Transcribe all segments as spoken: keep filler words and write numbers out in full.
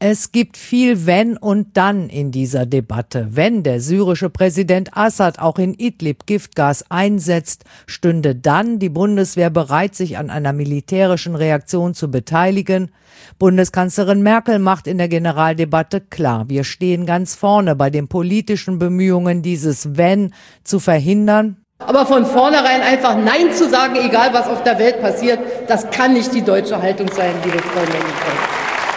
Es gibt viel Wenn und Dann in dieser Debatte. Wenn der syrische Präsident Assad auch in Idlib Giftgas einsetzt, stünde dann die Bundeswehr bereit, sich an einer militärischen Reaktion zu beteiligen. Bundeskanzlerin Merkel macht in der Generaldebatte klar, wir stehen ganz vorne bei den politischen Bemühungen, dieses Wenn zu verhindern. Aber von vornherein einfach Nein zu sagen, egal was auf der Welt passiert, das kann nicht die deutsche Haltung sein, liebe Freundinnen und Freunde.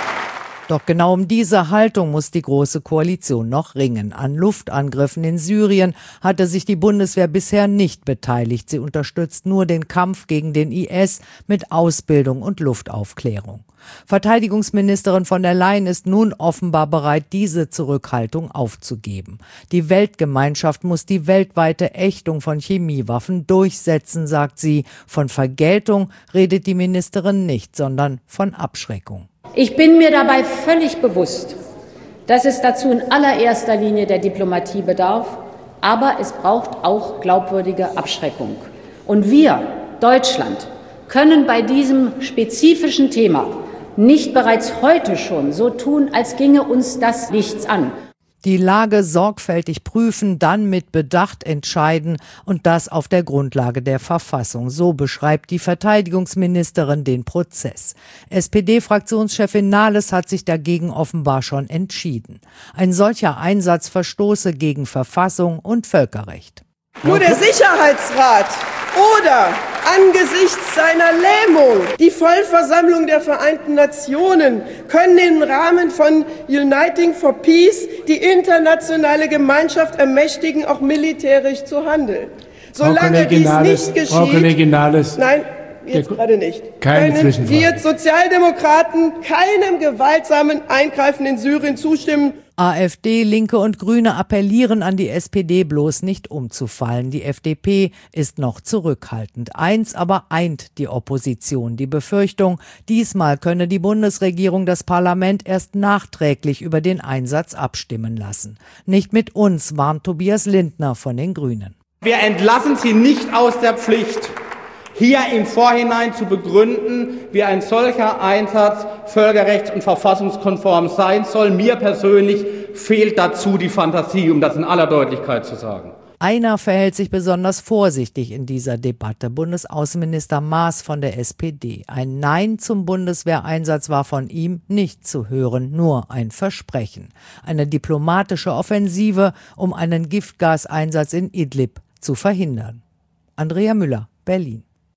Doch genau um diese Haltung muss die Große Koalition noch ringen. An Luftangriffen in Syrien hatte sich die Bundeswehr bisher nicht beteiligt. Sie unterstützt nur den Kampf gegen den I S mit Ausbildung und Luftaufklärung. Verteidigungsministerin von der Leyen ist nun offenbar bereit, diese Zurückhaltung aufzugeben. Die Weltgemeinschaft muss die weltweite Ächtung von Chemiewaffen durchsetzen, sagt sie. Von Vergeltung redet die Ministerin nicht, sondern von Abschreckung. Ich bin mir dabei völlig bewusst, dass es dazu in allererster Linie der Diplomatie bedarf, aber es braucht auch glaubwürdige Abschreckung. Und wir, Deutschland, können bei diesem spezifischen Thema nicht bereits heute schon so tun, als ginge uns das nichts an. Die Lage sorgfältig prüfen, dann mit Bedacht entscheiden und das auf der Grundlage der Verfassung. So beschreibt die Verteidigungsministerin den Prozess. S P D-Fraktionschefin Nahles hat sich dagegen offenbar schon entschieden. Ein solcher Einsatz verstoße gegen Verfassung und Völkerrecht. Nur der Sicherheitsrat oder angesichts seiner Lähmung die Vollversammlung der Vereinten Nationen können im Rahmen von Uniting for Peace die internationale Gemeinschaft ermächtigen, auch militärisch zu handeln. Solange dies nicht geschieht, Frau Kollegin Nahles, nein, jetzt gerade nicht, keine können wir Sozialdemokraten keinem gewaltsamen Eingreifen in Syrien zustimmen. AfD, Linke und Grüne appellieren an die S P D, bloß nicht umzufallen. Die F D P ist noch zurückhaltend. Eins aber eint die Opposition: die Befürchtung, diesmal könne die Bundesregierung das Parlament erst nachträglich über den Einsatz abstimmen lassen. Nicht mit uns, warnt Tobias Lindner von den Grünen. Wir entlassen sie nicht aus der Pflicht, hier im Vorhinein zu begründen, wie ein solcher Einsatz völkerrechts- und verfassungskonform sein soll. Mir persönlich fehlt dazu die Fantasie, um das in aller Deutlichkeit zu sagen. Einer verhält sich besonders vorsichtig in dieser Debatte, Bundesaußenminister Maas von der S P D. Ein Nein zum Bundeswehreinsatz war von ihm nicht zu hören, nur ein Versprechen. Eine diplomatische Offensive, um einen Giftgaseinsatz in Idlib zu verhindern. Andrea Müller, Berlin.